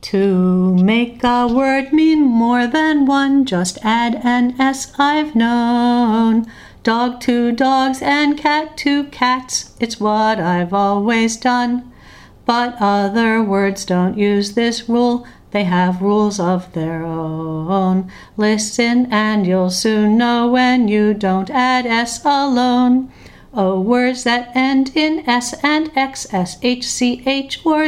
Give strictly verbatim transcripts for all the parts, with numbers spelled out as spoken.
To make a word mean more than one, just add an S, I've known. Dog to dogs and cat to cats, it's what I've always done. But other words don't use this rule, they have rules of their own. Listen and you'll soon know when you don't add S alone. Oh, words that end in S and X, S, H, C, H, or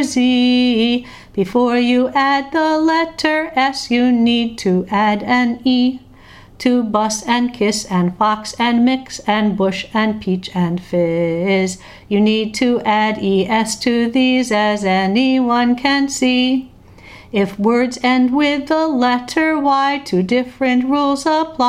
Z. Before you add the letter S, you need to add an E. To bus and kiss and fox and mix and bush and peach and fizz, you need to add E S to these, as anyone can see. If words end with the letter Y, two different rules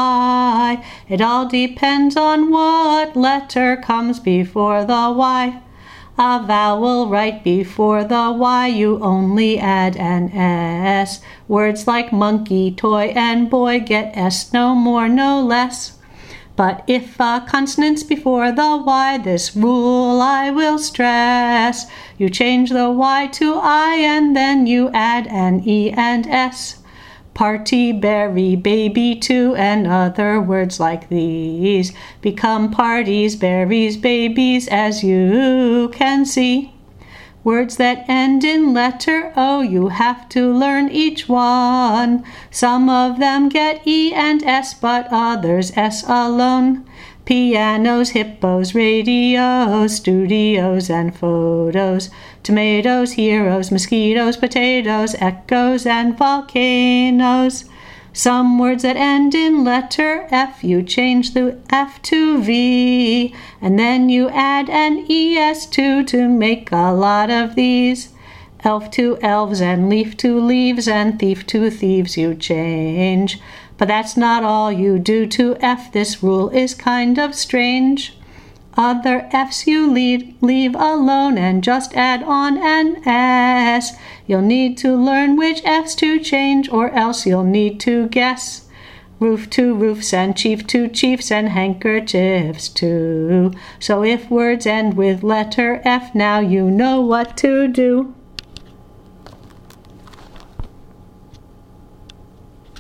apply. It all depends on what letter comes before the Y. A vowel right before the Y, you only add an S. Words like monkey, toy, and boy get S, no more, no less. But if a consonant's before the Y, this rule I will stress. You change the Y to I and then you add an E and S. Party, berry, baby too, and other words like these become parties, berries, babies, as you can see. Words that end in letter O, you have to learn each one. Some of them get E and S, but others S alone. Pianos, hippos, radios, studios and photos. Tomatoes, heroes, mosquitoes, potatoes, echoes and volcanoes. Some words that end in letter F, you change the F to V, and then you add an E S too to make a lot of these. Elf to elves and leaf to leaves and thief to thieves you change. But that's not all you do to F, this rule is kind of strange. Other F's you leave, leave alone and just add on an S. You'll need to learn which F's to change, or else you'll need to guess. Roof to roofs and chief to chiefs and handkerchiefs too. So if words end with letter F, now you know what to do.